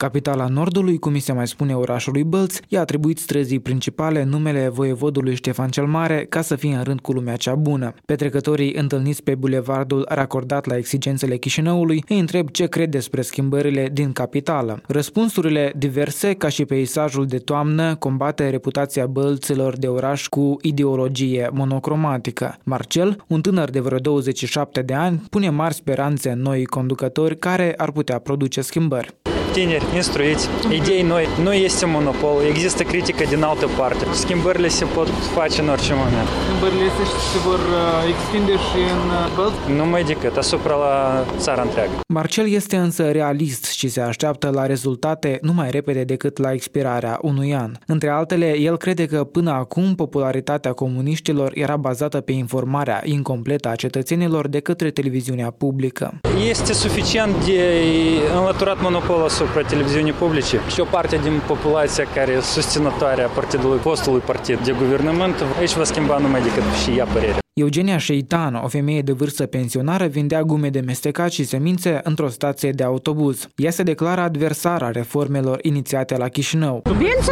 Capitala Nordului, cum se mai spune orașului Bălți, i-a atribuit străzii principale numele voievodului Ștefan cel Mare ca să fie în rând cu lumea cea bună. Petrecătorii întâlniți pe bulevardul racordat la exigențele Chișinăului îi întreb ce cred despre schimbările din capitală. Răspunsurile diverse, ca și peisajul de toamnă, combate reputația bălților de oraș cu ideologie monocromatică. Marcel, un tânăr de vreo 27 de ani, pune mari speranțe în noi conducători care ar putea produce schimbări. Tineri, instruiți, idei noi, nu este monopol, există critică din altă parte. Schimbările se pot face în orice moment. Schimbările se vor extinde și în Bălți? Numai decât, asupra la țara întreagă. Marcel este însă realist și se așteaptă la rezultate nu mai repede decât la expirarea unui an. Între altele, el crede că până acum popularitatea comuniștilor era bazată pe informarea incompletă a cetățenilor de către televiziunea publică. Este suficient de înlăturat monopolul asupra televiziunii publice și o parte din populația care e susținătoare a partidului, fostului partid de guvernământ, aici va schimba numai decât și ea părerea. Eugenia Șeitan, o femeie de vârstă pensionară, vindea gume de mestecat și semințe într-o stație de autobuz. Ea se declară adversară a reformelor inițiate la Chișinău.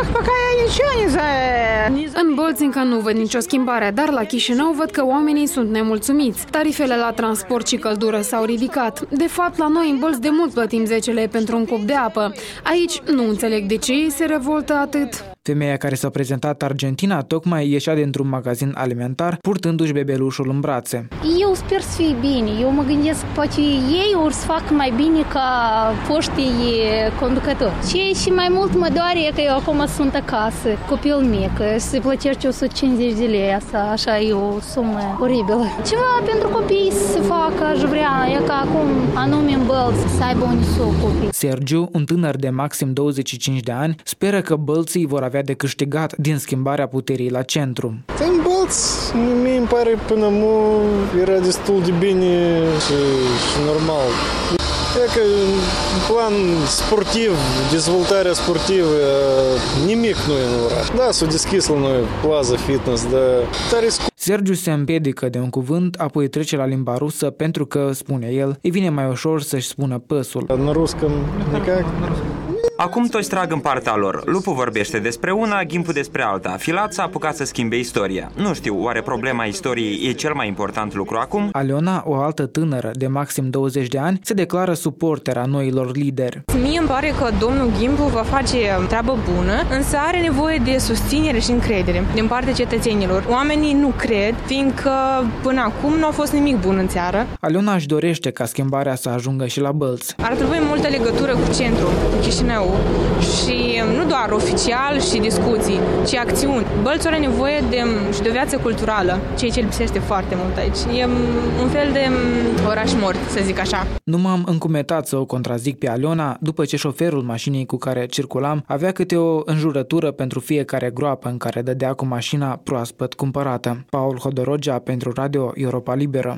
În Bălți încă nu văd nicio schimbare, dar la Chișinău văd că oamenii sunt nemulțumiți. Tarifele la transport și căldură s-au ridicat. De fapt, la noi în Bălți de mult plătim 10 lei pentru un cup de apă. Aici nu înțeleg de ce ei se revoltă atât. Femeia care s-a prezentat Argentina tocmai ieșea dintr-un magazin alimentar, purtându-și bebelușul în brațe. Eu sper să fie bine. Eu mă gândesc, poate ei or să facă mai bine ca foștii conducători. Și mai mult mă doare că eu acum sunt acasă, copil mic, să plătești 150 de lei, asta așa e o sumă oribilă. Ceva pentru copii să facă, aș vrea, e ca acum anume în Bălți, să aibă unde să copii. Sergiu, un tânăr de maxim 25 de ani, speră că bălții vor avea de câștigat din schimbarea puterii la centru. În Bălți, mie îmi pare până era destul de bine și normal. E că în plan sportiv, dezvoltarea sportivă, nimic nu e în oraș. Da, s-a deschis la noi plază fitness, dar tare Sergiu se împiedică de un cuvânt, apoi trece la limba rusă pentru că, spune el, îi vine mai ușor să-și spună păsul. În ruscăm, nicac. Acum toți trag în partea lor. Lupul vorbește despre una, Ghimpul despre alta. Filat s-a apucat să schimbe istoria. Nu știu, oare problema istoriei e cel mai important lucru acum? Aliona, o altă tânără de maxim 20 de ani, se declară suportera noilor lideri. Mie îmi pare că domnul Ghimpul va face treabă bună, însă are nevoie de susținere și încredere din partea cetățenilor. Oamenii nu cred, fiindcă până acum nu a fost nimic bun în țară. Aliona își dorește ca schimbarea să ajungă și la Bălți. Ar trebui multă legătură cu centru, cu Chișinău. Și nu doar oficial și discuții, ci acțiuni. Bălți are nevoie de o viață culturală, ceea ce lipsește foarte mult aici. E un fel de oraș mort, să zic așa. Nu m-am încumetat să o contrazic pe Aliona după ce șoferul mașinii cu care circulam avea câte o înjurătură pentru fiecare groapă în care dădea cu mașina proaspăt cumpărată. Paul Hodorogea pentru Radio Europa Liberă.